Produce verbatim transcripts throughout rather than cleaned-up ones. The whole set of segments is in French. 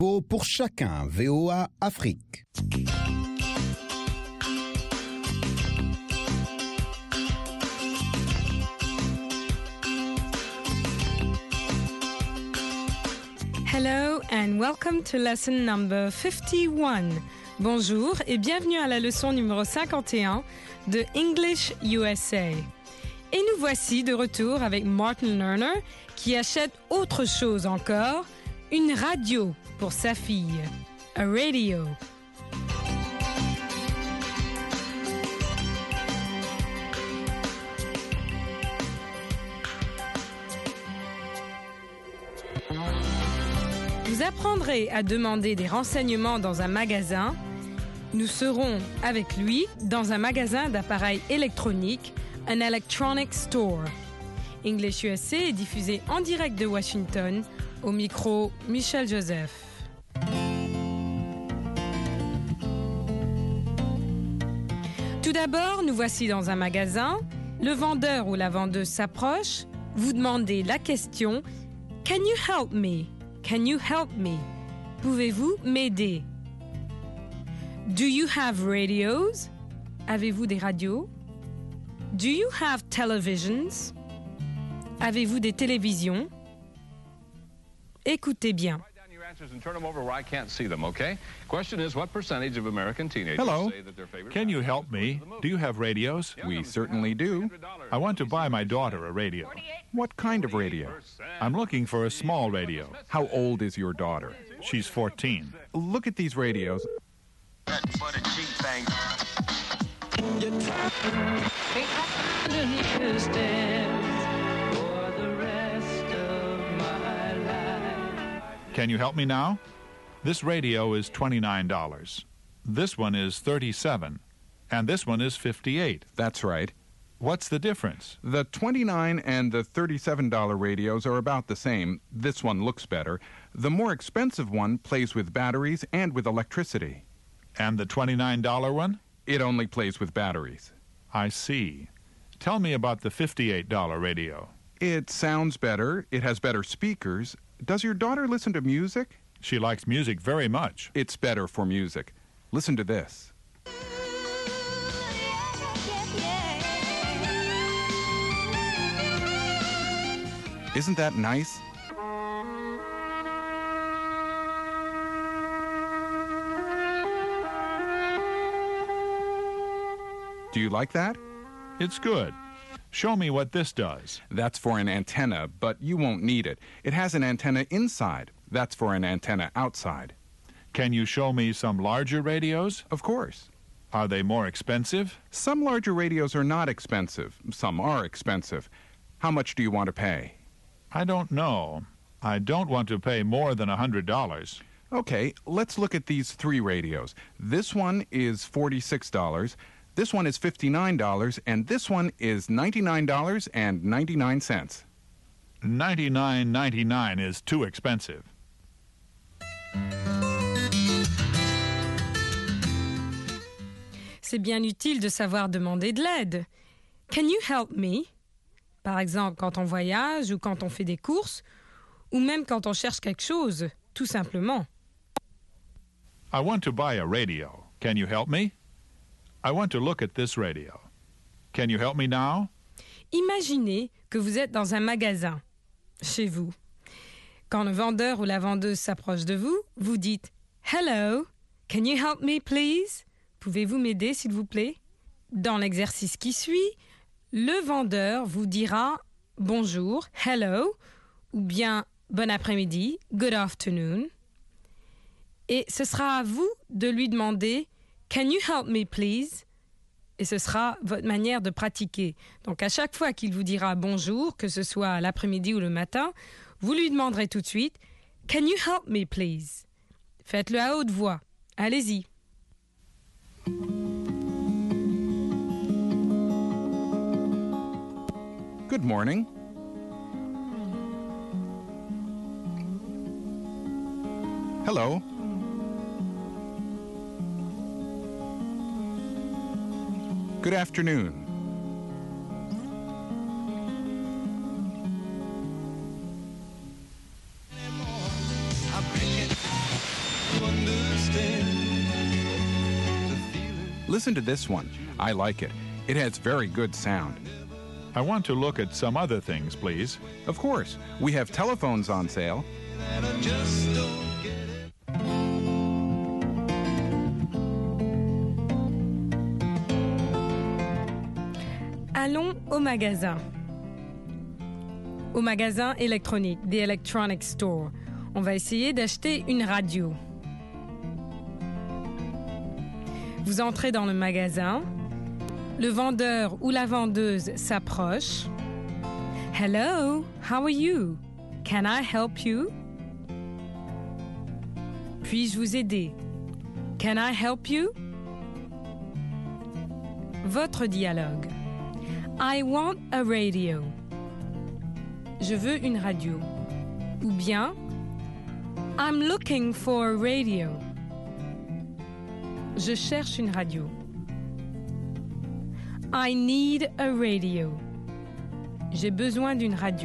Pour chacun, V O A Afrique. Hello and welcome to lesson number fifty-one. Bonjour et bienvenue à la leçon numéro cinquante et un de English U S A. Et nous voici de retour avec Martin Lerner qui achète autre chose encore, une radio pour sa fille. A radio. Vous apprendrez à demander des renseignements dans un magasin. Nous serons avec lui dans un magasin d'appareils électroniques, un electronic store. English U S A est diffusé en direct de Washington, au micro Michel Joseph. Tout d'abord, nous voici dans un magasin. Le vendeur ou la vendeuse s'approche. Vous demandez la question « Can you help me? Can you help me? Pouvez-vous m'aider? Do you have radios? Avez-vous des radios? Do you have televisions? Avez-vous des télévisions? Écoutez bien. And turn them over where I can't see them, okay? Question is, what percentage of American teenagers Hello. say that their favorite Can you help me? Do you have radios? We certainly do. I want to buy my daughter a radio. What kind of radio? I'm looking for a small radio. How old is your daughter? She's fourteen. Look at these radios. Can you help me now? This radio is twenty-nine dollars. This one is thirty-seven dollars. And this one is fifty-eight dollars. That's right. What's the difference? The twenty-nine dollars and the thirty-seven dollars radios are about the same. This one looks better. The more expensive one plays with batteries and with electricity. And the twenty-nine dollars one? It only plays with batteries. I see. Tell me about the fifty-eight dollars radio. It sounds better. It has better speakers. Does your daughter listen to music? She likes music very much. It's better for music. Listen to this. Isn't that nice? Do you like that? It's good. Show me what this does. That's for an antenna, but you won't need it. It has an antenna inside. That's for an antenna outside. Can you show me some larger radios? Of course. Are they more expensive? Some larger radios are not expensive. Some are expensive. How much do you want to pay? I don't know. I don't want to pay more than one hundred dollars. Okay, let's look at these three radios. This one is forty-six dollars. This one is fifty-nine dollars, and this one is ninety-nine dollars and ninety-nine cents. ninety-nine ninety-nine is too expensive. C'est bien utile de savoir demander de l'aide. Can you help me? Par exemple, quand on voyage ou quand on fait des courses, ou même quand on cherche quelque chose, tout simplement. I want to buy a radio. Can you help me? I want to look at this radio. Can you help me now? Imaginez que vous êtes dans un magasin, chez vous. Quand le vendeur ou la vendeuse s'approche de vous, vous dites « Hello, can you help me please? Pouvez-vous m'aider s'il vous plaît ?» Dans l'exercice qui suit, le vendeur vous dira « Bonjour, hello » ou bien « Bon après-midi, good afternoon ». Et ce sera à vous de lui demander « Can you help me please ?» Et ce sera votre manière de pratiquer. Donc à chaque fois qu'il vous dira bonjour, que ce soit l'après-midi ou le matin, vous lui demanderez tout de suite « Can you help me please ?» Faites-le à haute voix. Allez-y. Good morning. Hello. Good afternoon. Listen to this one. I like it. It has very good sound. I want to look at some other things, please. Of course, we have telephones on sale. Allons au magasin. Au magasin électronique, the electronic store. On va essayer d'acheter une radio. Vous entrez dans le magasin. Le vendeur ou la vendeuse s'approche. Hello, how are you? Can I help you? Puis-je vous aider? Can I help you? Votre dialogue. I want a radio. Je veux une radio. Ou bien, I'm looking for a radio. Je cherche une radio. I need a radio. J'ai besoin d'une radio.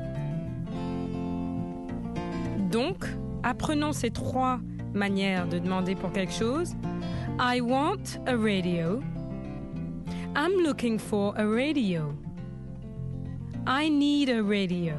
Donc, apprenons ces trois manières de demander pour quelque chose. I want a radio. I'm looking for a radio. I need a radio.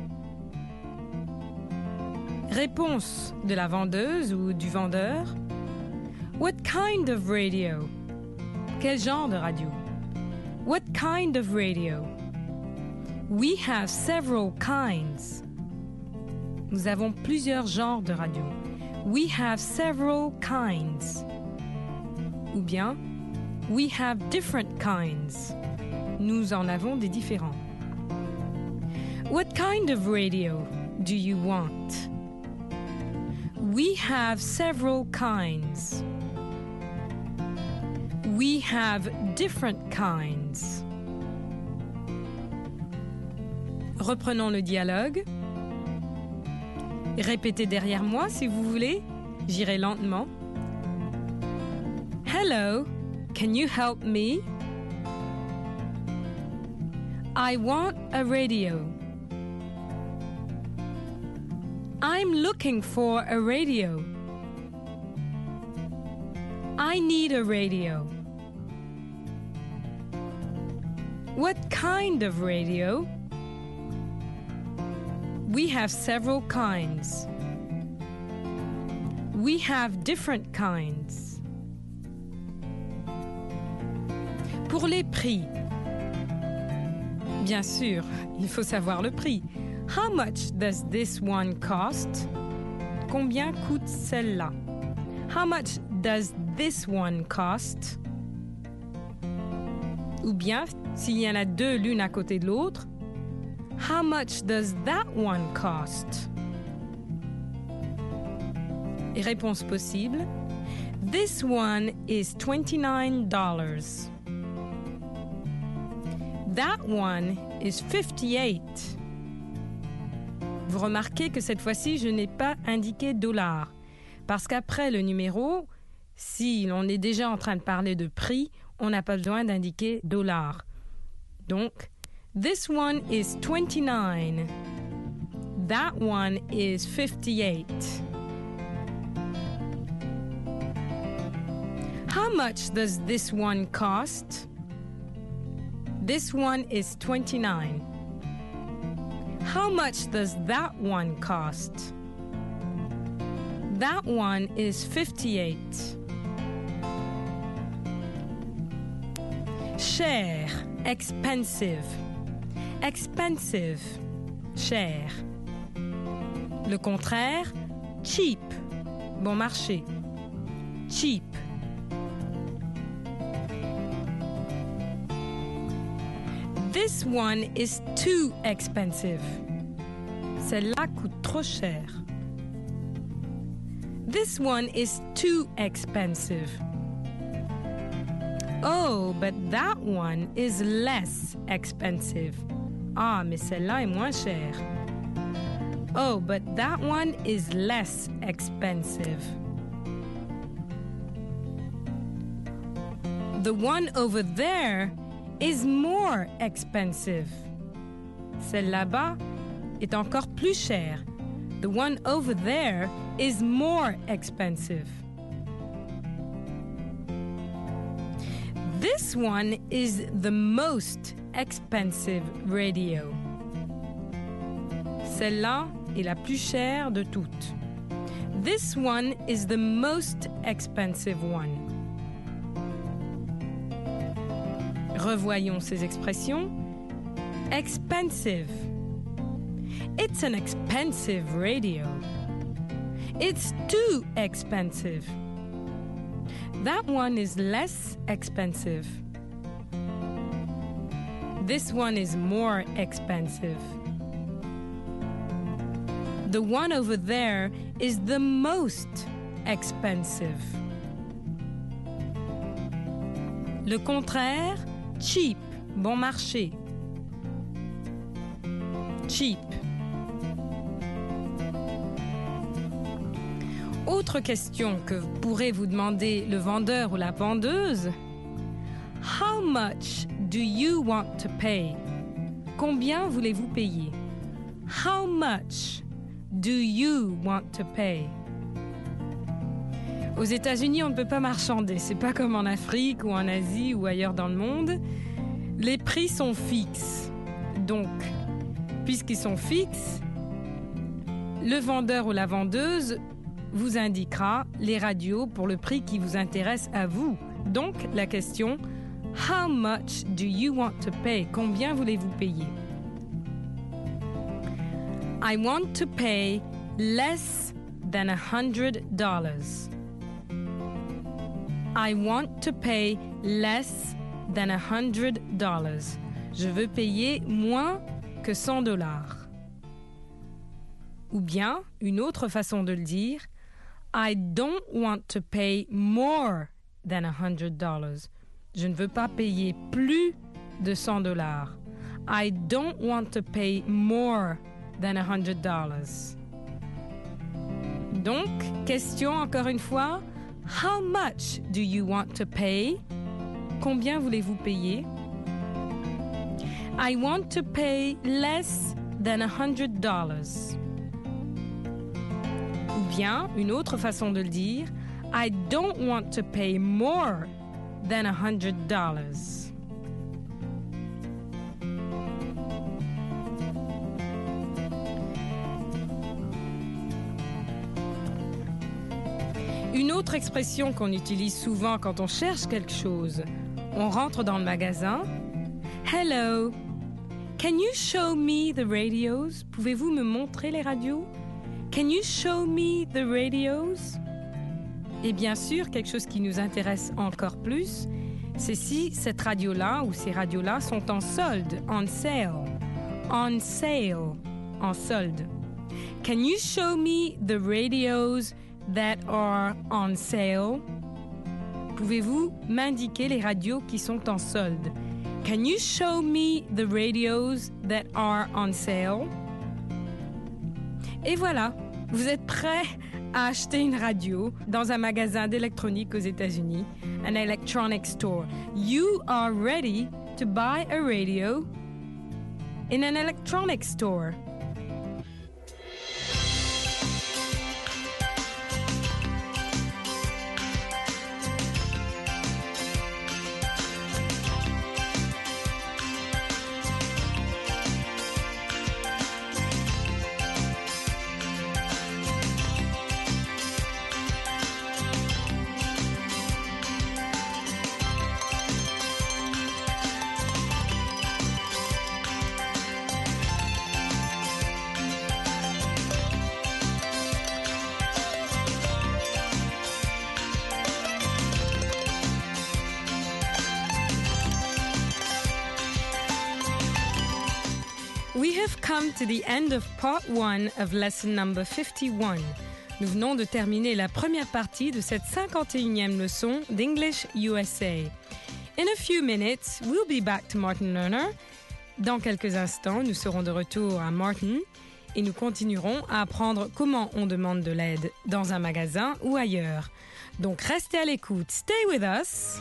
Réponse de la vendeuse ou du vendeur. What kind of radio? Quel genre de radio? What kind of radio? We have several kinds. Nous avons plusieurs genres de radio. We have several kinds. Ou bien, we have different kinds. Nous en avons des différents. What kind of radio do you want? We have several kinds. We have different kinds. Reprenons le dialogue. Répétez derrière moi si vous voulez. J'irai lentement. Hello, can you help me? I want a radio. I'm looking for a radio. I need a radio. What kind of radio? We have several kinds. We have different kinds. Pour les prix. Bien sûr, il faut savoir le prix. How much does this one cost? Combien coûte celle-là? How much does this one cost? Ou bien, s'il y en a deux l'une à côté de l'autre, how much does that one cost? Et réponse possible, this one is twenty-nine dollars. That one is fifty-eight. Vous remarquez que cette fois-ci, je n'ai pas indiqué dollar. Parce qu'après le numéro, si on est déjà en train de parler de prix, on n'a pas besoin d'indiquer dollar. Donc, this one is twenty-nine. That one is fifty-eight. How much does this one cost? This one is twenty-nine. How much does that one cost? That one is fifty-eight. Cher, expensive. Expensive, cher. Le contraire, cheap, bon marché. Cheap. This one is too expensive. Celle-là coûte trop cher. This one is too expensive. Oh, but that one is less expensive. Ah, mais celle-là est moins chère. Oh, but that one is less expensive. The one over there is more expensive. Celle là-bas est encore plus chère. The one over there is more expensive. This one is the most expensive radio. Celle-là est la plus chère de toutes. This one is the most expensive one. Revoyons ces expressions. Expensive. It's an expensive radio. It's too expensive. That one is less expensive. This one is more expensive. The one over there is the most expensive. Le contraire, cheap, bon marché. Cheap. Autre question que pourrait vous demander le vendeur ou la vendeuse. How much do you want to pay? Combien voulez-vous payer? How much do you want to pay? Aux États-Unis, on ne peut pas marchander. C'est pas comme en Afrique ou en Asie ou ailleurs dans le monde. Les prix sont fixes. Donc, puisqu'ils sont fixes, le vendeur ou la vendeuse vous indiquera les radios pour le prix qui vous intéresse à vous. Donc, la question « How much do you want to pay ?» Combien voulez-vous payer? I want to pay less than a hundred dollars. I want to pay less than a hundred dollars. Je veux payer moins que cent dollars. Ou bien, une autre façon de le dire, I don't want to pay more than a hundred dollars. Je ne veux pas payer plus de cent dollars. I don't want to pay more than a hundred dollars. Donc, question encore une fois, how much do you want to pay? Combien voulez-vous payer? I want to pay less than a hundred dollars. Ou bien, une autre façon de le dire, I don't want to pay more than a hundred dollars. Une autre expression qu'on utilise souvent quand on cherche quelque chose. On rentre dans le magasin. Hello, can you show me the radios? Pouvez-vous me montrer les radios? Can you show me the radios? Et bien sûr, quelque chose qui nous intéresse encore plus, c'est si cette radio-là ou ces radios-là sont en solde, on sale. On sale, en solde. Can you show me the radios that are on sale? Pouvez-vous m'indiquer les radios qui sont en solde? Can you show me the radios that are on sale? Et voilà, vous êtes prêts à acheter une radio dans un magasin d'électronique aux États-Unis, an electronic store. You are ready to buy a radio in an electronic store. We have come to the end of part one of lesson number fifty-one. Nous venons de terminer la première partie de cette cinquante et unième leçon d'English U S A. In a few minutes, we'll be back to Martin Lerner. Dans quelques instants, nous serons de retour à Martin et nous continuerons à apprendre comment on demande de l'aide dans un magasin ou ailleurs. Donc restez à l'écoute. Stay with us.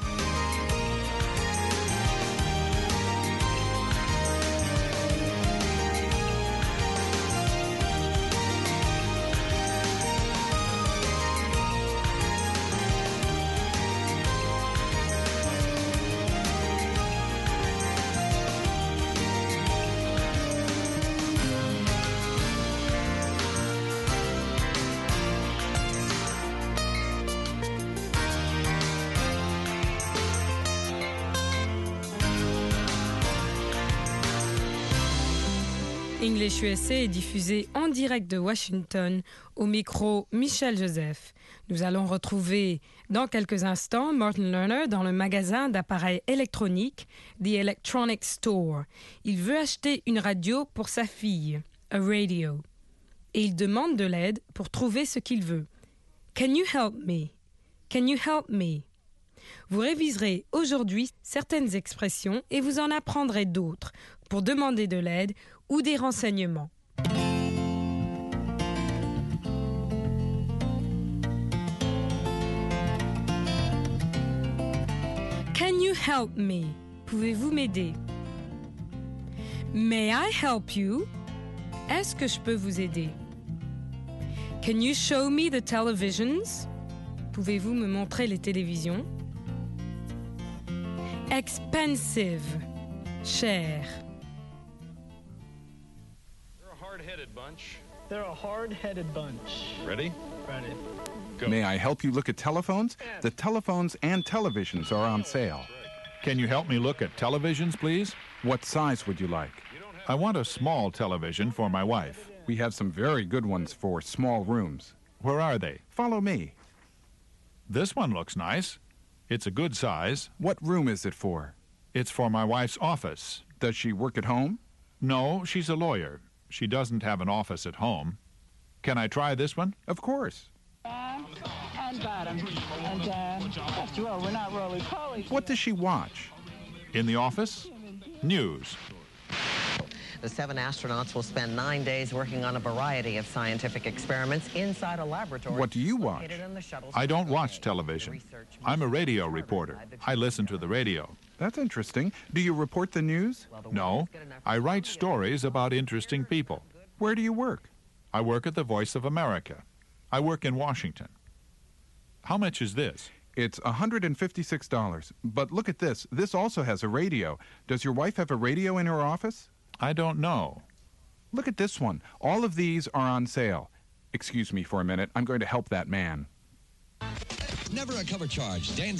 English U S A est diffusé en direct de Washington, au micro Michel Joseph. Nous allons retrouver dans quelques instants Martin Lerner dans le magasin d'appareils électroniques The Electronic Store. Il veut acheter une radio pour sa fille, a radio, et il demande de l'aide pour trouver ce qu'il veut. Can you help me? Can you help me? Vous réviserez aujourd'hui certaines expressions et vous en apprendrez d'autres pour demander de l'aide ou des renseignements. Can you help me? Pouvez-vous m'aider? May I help you? Est-ce que je peux vous aider? Can you show me the televisions? Pouvez-vous me montrer les télévisions? Expensive, cher. They're a hard-headed bunch. They're a hard-headed bunch. Ready? Ready. Go. May I help you look at telephones? The telephones and televisions are on sale. Can you help me look at televisions, please? What size would you like? I want a small television for my wife. We have some very good ones for small rooms. Where are they? Follow me. This one looks nice. It's a good size. What room is it for? It's for my wife's office. Does she work at home? No, she's a lawyer. She doesn't have an office at home. Can I try this one? Of course. And bottom. And uh, after all, we're not roly poly. What does she watch? In the office? News. The seven astronauts will spend nine days working on a variety of scientific experiments inside a laboratory. What do you watch? located in the shuttle's I don't cargo watch bay. television. The research I'm a mission radio is reporter. covered by the I listen to the radio. That's interesting. Do you report the news? Well, the No, world is good enough I for write some stories about interesting people. Where do you work? I work at the Voice of America. I work in Washington. How much is this? It's one hundred fifty-six dollars. But look at this. This also has a radio. Does your wife have a radio in her office? I don't know. Look at this one. All of these are on sale. Excuse me for a minute. I'm going to help that man. Never a cover charge. Dan-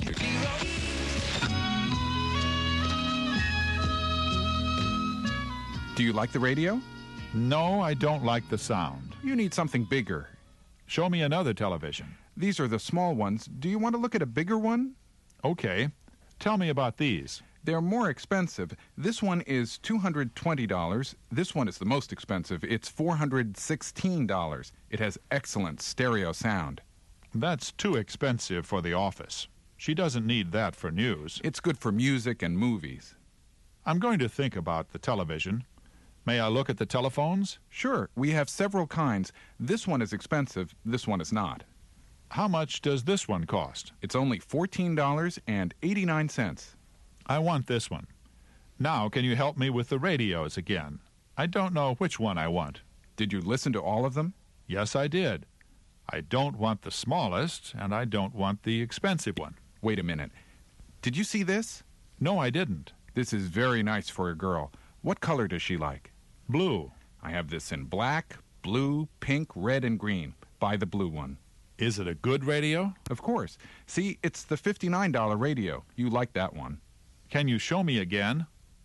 Do you like the radio? No, I don't like the sound. You need something bigger. Show me another television. These are the small ones. Do you want to look at a bigger one? Okay. Tell me about these. They're more expensive. This one is two hundred twenty dollars. This one is the most expensive. It's four hundred sixteen dollars. It has excellent stereo sound. That's too expensive for the office. She doesn't need that for news. It's good for music and movies. I'm going to think about the television. May I look at the telephones? Sure, we have several kinds. This one is expensive. This one is not. How much does this one cost? It's only fourteen dollars and eighty-nine cents. I want this one. Now, can you help me with the radios again? I don't know which one I want. Did you listen to all of them? Yes, I did. I don't want the smallest, and I don't want the expensive one. Wait a minute. Did you see this? No, I didn't. This is very nice for a girl. What color does she like? Blue. I have this in black, blue, pink, red, and green. Buy the blue one. Is it a good radio? Of course. See, it's the fifty-nine dollar radio. You like that one. Can you show me again?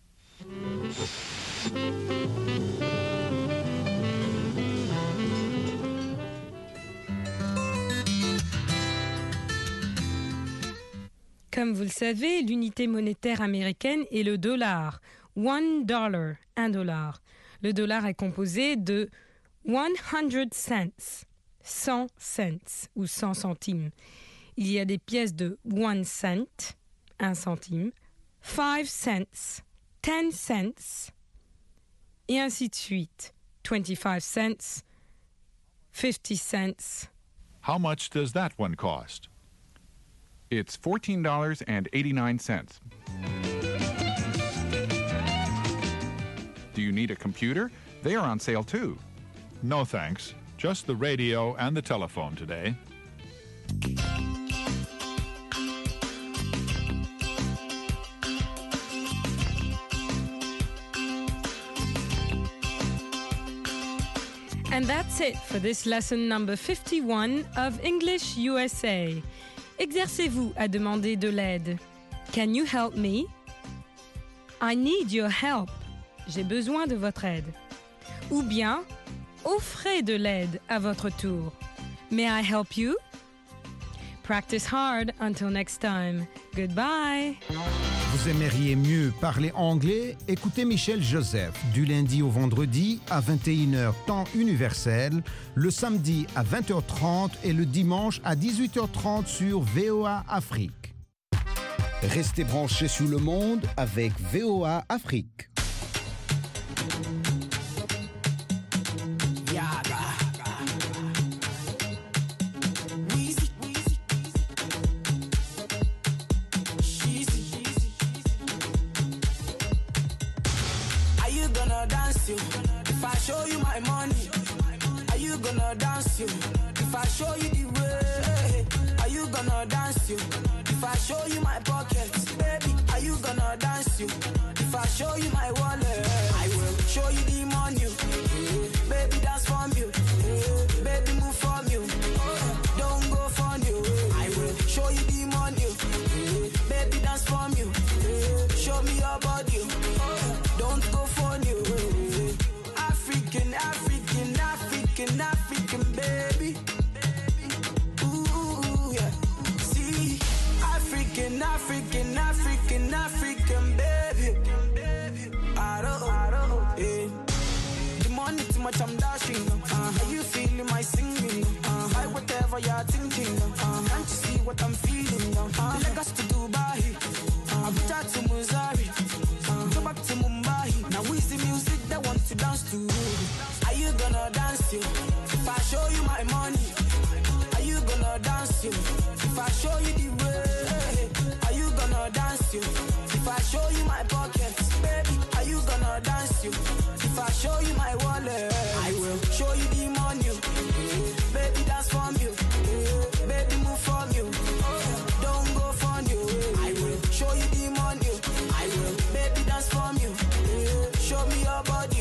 Comme vous le savez, l'unité monétaire américaine est le dollar. One dollar, un dollar. Le dollar est composé de one hundred cents, cent cents ou cent centimes. Il y a des pièces de one cent, un centime, five cents, ten cents, et ainsi de suite. twenty-five cents, fifty cents. How much does that one cost? It's fourteen dollars and eighty-nine cents. Do you need a computer? They are on sale too. No, thanks. Just the radio and the telephone today. And that's it for this lesson number fifty-one of English U S A. Exercez-vous à demander de l'aide. Can you help me? I need your help. J'ai besoin de votre aide. ou bien offrez de l'aide à votre tour. May I help you? Practice hard until next time. Goodbye. Vous aimeriez mieux parler anglais? Écoutez Michel Joseph du lundi au vendredi à vingt et une heures temps universel, le samedi à vingt heures trente et le dimanche à dix-huit heures trente sur V O A Afrique. Restez branchés sur le monde avec V O A Afrique. If I show you my money, are you gonna dance you? If I show you the way, are you gonna dance you? If I show you my pockets, baby, are you gonna dance you? If I show you my wallet, I will show you the money. Baby, dance from you. Baby, move from you. Don't go from you. I will show you the money. Baby, dance from you. Show me your body. Don't go from you. African, African, African, African, baby. Ooh, yeah. See, African, African, African, African, baby. I don't, I don't, yeah. The money too much, I'm dashing. Uh, are you feeling my singing? Uh, buy whatever you're thinking. Uh, can't you see what I'm feeling? Uh, Lagos to Dubai, uh, Abuja to Missouri, uh, go back to Mumbai. Now we see music that wants to dance to. Are you gonna dance you? If I show you my money, are you gonna dance you? If I show you the way, are you gonna dance you? If I show you my pockets, baby, are you gonna dance you? If I show you my wallet, I will show you the money. Baby, dance from you. Baby, move from you. Don't go from you. I will show you the money. I will, baby, dance from you. Show me your body.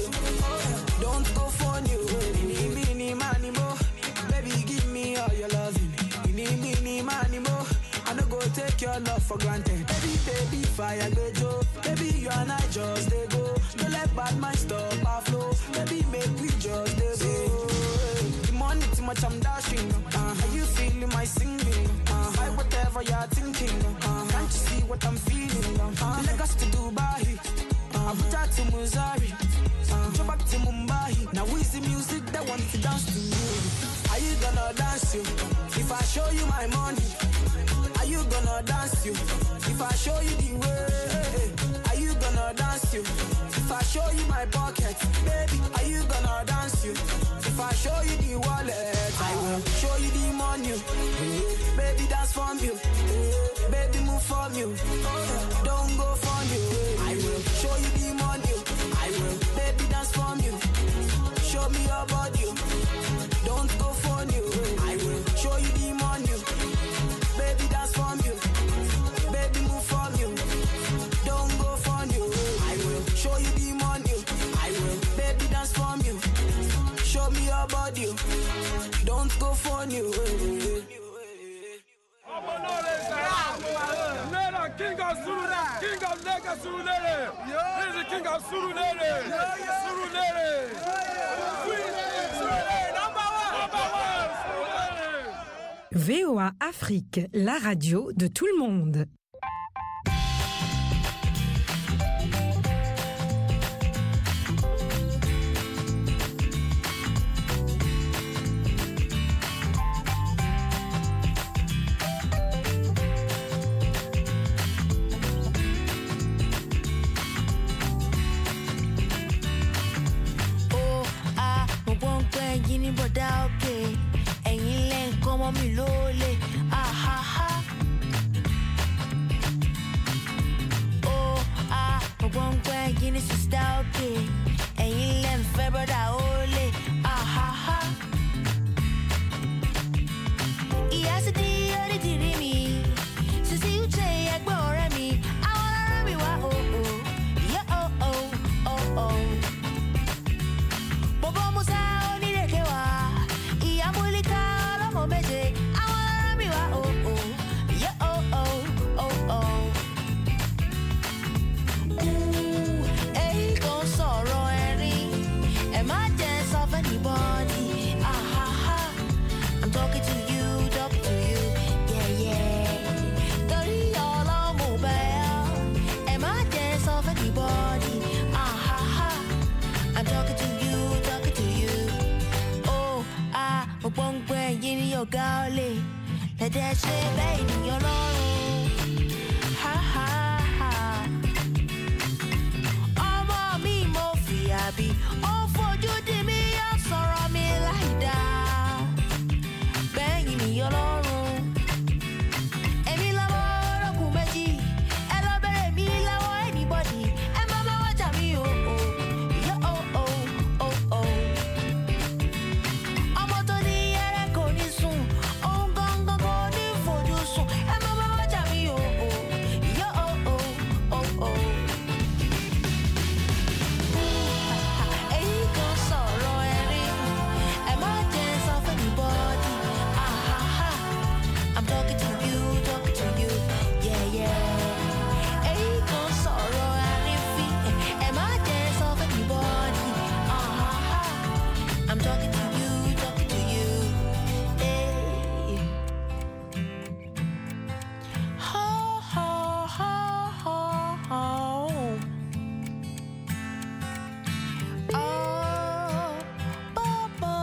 Don't go from you. Mini, mini, money, mo. Baby, give me all your loving. Mini, mini, money, mo. I no go take your love for granted. Baby, baby, fire, go, Joe. Baby, you and I just they go. Don't let bad mind stop our flow. Baby, make we just they go. The money too much, I'm dashing. Uh, are you feeling my singing? Uh, buy whatever you're thinking. Uh, can't you see what I'm feeling? Uh, Lagos to Dubai, uh, Abuja to Missouri, uh, go back to Mumbai. Now we see music that wants to dance to you. Are you gonna dance you? If I show you my money, are you gonna dance you? If I show you the way, are you gonna dance you? If I show you my pockets, baby, are you gonna dance you? If I show you the wallet, I will show you the money. Baby, dance from you. Baby, move from you. Don't go from you. I will show you the money. I will, baby, dance from you. Show me your body. Don't go from you. I will show you the money. Baby, dance from you. Baby, move from you. Don't go from you. I will show you the money. I will, baby, dance from you. Show me your body. Don't go from you. King of Surulere, King of Lagos Surulere, this is the King of Surulere, Surulere, Surulere, number one, number one, Surulere. V O A Afrique, la radio de tout le monde. Bọ̀dá òkè ẹ̀yin lẹ́ ń kọ́ mọ́ mi lólè àhàhà. Ó a mo gbọ́ ń pẹ́ yín ní sísá òkè ẹ̀yin lẹ́ ń fẹ́ bọ́dà òlè àhàhà. Ìyá sì di onídìrí mi sísí uche ẹgbẹ́ ọ̀rẹ́ mi àwọn ọ̀rẹ́ mi wá òò yẹ òò òò. Bọ̀bọ̀ Musa onírèké wá ìyá múlíkà ọlọ́mọ méje àwọn ọ̀rẹ́ ọ̀gá ọ̀lẹ lẹ́dẹ̀ ṣe bẹ́ẹ̀ ènìyàn lọ́rùn. Ha ha ha. Ọmọ mi mo fìyà bí ó fojú di mí yọ sọ̀rọ̀ mi láì dá. Bẹ́ẹ̀ ènìyàn lọ́rùn. Èmi lọ́wọ́ olókùn méjì ẹ lọ bẹ̀rẹ̀ mi lọ́wọ́ anybody ẹ má má wájà mi o o yọ o o o o. Ọmọ tó ní ẹrẹ kò ní sùn òun gangan kò ní fojú sùn ẹ má má wájà mi o o yọ o o o o. Èyí kan sọ̀rọ̀ ẹ̀rín ẹ má jẹ́ sọ fún anybody. Ah ha ha. I'm talking to you, talking to you, yeah yeah. Èyí kan sọ̀rọ̀ àrífín ẹ má jẹ́ sọ fún anybody. Ah ha ha. I'm talking to you, talking to you, hey. Ho ho ho ho ho. Oh, Bobo.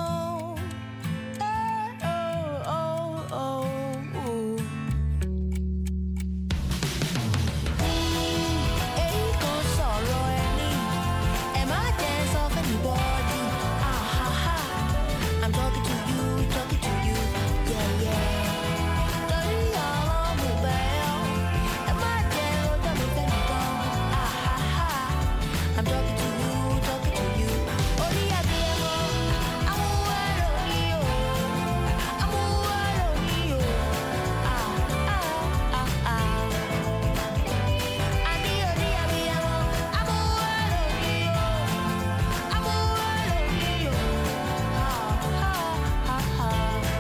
Eh, oh, oh, oh, ooh. Èyí kan sọ̀rọ̀ ẹni ẹ má jẹ́ sọ fún anybody. Ah ha ha. I'm talking to you, talking to you, yeah yeah. Torí ọ̀rọ̀ mo bẹ̀ ọ́ ẹ má jẹ́ rojọ́ mi fẹ́ nìkan. Ah ha ha. I'm talking to you, talking to you. Orí abiyamọ amúwárò ni o, amúwárò ni o. Ah ah ah ah. Àní orí abiyamọ amúwárò ni o, amúwárò ni o. Ah ah ah ah.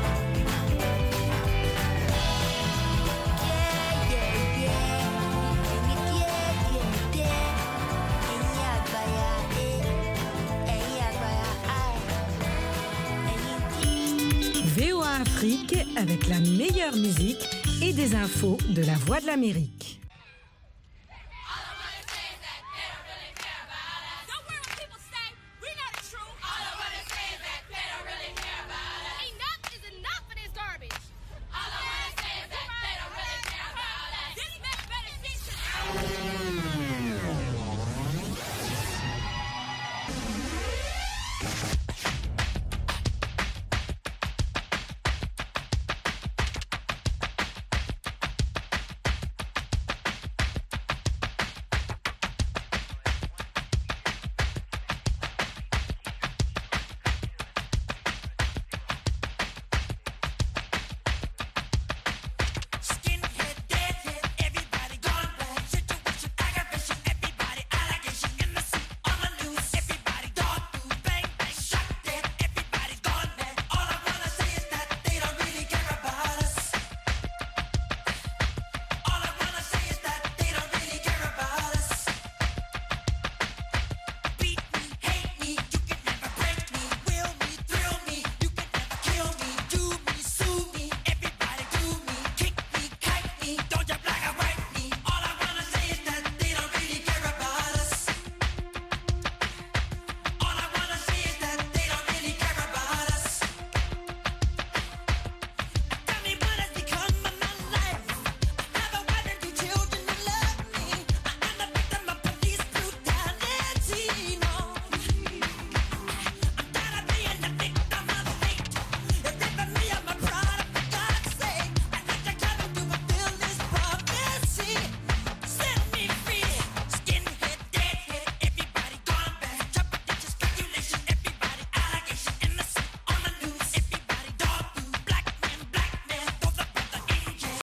Yeah yeah yeah. Èmi díẹ̀ díẹ̀ díẹ̀. Ẹ̀yin àgbàyà ẹ̀, ẹ̀yin àgbàyà àì, ẹ̀yin díẹ̀. V O A Afrique avec la meilleure musique et des infos de la Voix de l'Amérique.